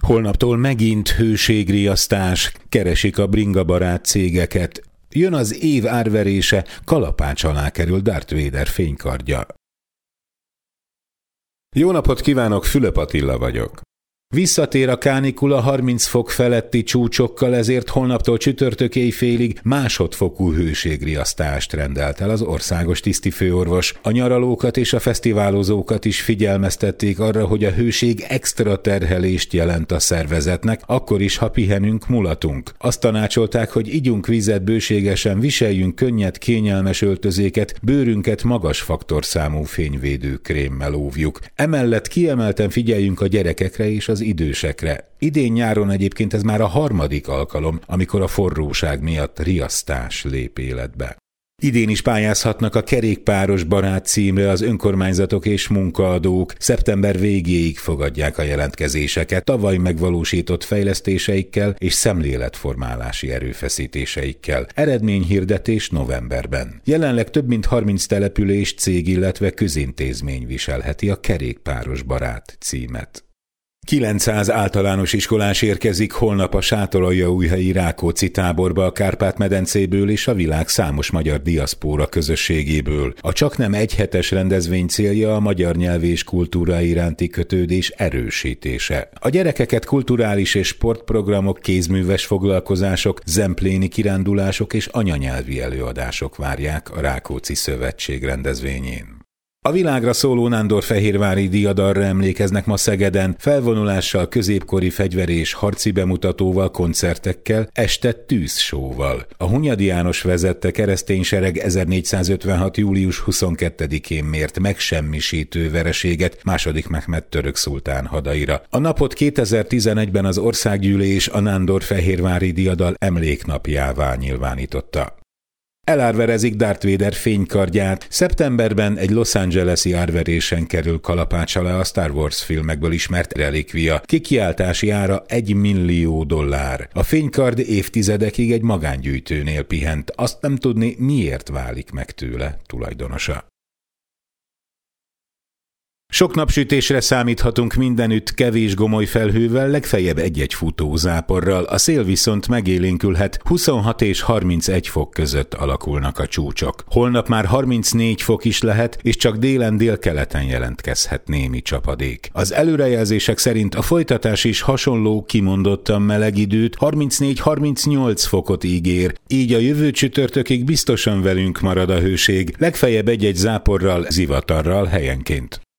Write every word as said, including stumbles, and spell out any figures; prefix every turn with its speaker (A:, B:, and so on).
A: Holnaptól megint hőségriasztás, keresik a bringabarát cégeket. Jön az év árverése, kalapács alá kerül Darth Vader fénykardja. Jó napot kívánok, Fülöp Attila vagyok. Visszatér a kánikula harminc fok feletti csúcsokkal, ezért holnaptól csütörtök éjfélig másodfokú hőségriasztást rendelt el az országos tisztifőorvos. A nyaralókat és a fesztiválozókat is figyelmeztették arra, hogy a hőség extra terhelést jelent a szervezetnek, akkor is, ha pihenünk, mulatunk. Azt tanácsolták, hogy igyunk vizet bőségesen, viseljünk könnyed, kényelmes öltözéket, bőrünket magas faktorszámú fényvédő krémmel óvjuk. Emellett kiemelten figyeljünk a gyerekekre és az idősekre. Idén nyáron egyébként ez már a harmadik alkalom, amikor a forróság miatt riasztás lép életbe. Idén is pályázhatnak a Kerékpáros Barát címre az önkormányzatok és munkaadók. Szeptember végéig fogadják a jelentkezéseket tavaly megvalósított fejlesztéseikkel és szemléletformálási erőfeszítéseikkel. Eredményhirdetés novemberben. Jelenleg több mint harminc település, cég, illetve közintézmény viselheti a Kerékpáros Barát címet. kilencszáz általános iskolás érkezik holnap a Sátoraljaújhelyi Rákóczi táborba a Kárpát-medencéből és a világ számos magyar diaszpóra közösségéből. A csaknem egyhetes rendezvény célja a magyar nyelv és kultúra iránti kötődés erősítése. A gyerekeket kulturális és sportprogramok, kézműves foglalkozások, zempléni kirándulások és anyanyelvi előadások várják a Rákóczi Szövetség rendezvényén. A világra szóló nándorfehérvári diadalra emlékeznek ma Szegeden, felvonulással, középkori fegyver- és harci bemutatóval, koncertekkel, este tűzsóval. A Hunyadi János vezette keresztény sereg ezernégyszázötvenhat. július huszonkettedikén mért megsemmisítő vereséget második Mehmed török szultán hadaira. A napot kétezer-tizenegyben az országgyűlés a nándorfehérvári diadal emléknapjává nyilvánította. Elárverezik Darth Vader fénykardját. Szeptemberben egy Los Angeles-i árverésen kerül kalapács alá a Star Wars filmekből ismert relikvia. Kikiáltási ára egy millió dollár. A fénykard évtizedekig egy magángyűjtőnél pihent. Azt nem tudni, miért válik meg tőle tulajdonosa. Sok napsütésre számíthatunk mindenütt, kevés gomoly felhővel, legfeljebb egy-egy futózáporral, a szél viszont megélénkülhet, huszonhat és harmincegy fok között alakulnak a csúcsok. Holnap már harmincnégy fok is lehet, és csak délen délkeleten jelentkezhet némi csapadék. Az előrejelzések szerint a folytatás is hasonló, kimondottan meleg időt, harmincnégy-harmincnyolc fokot ígér, így a jövő csütörtökig biztosan velünk marad a hőség, legfeljebb egy-egy záporral, zivatarral helyenként.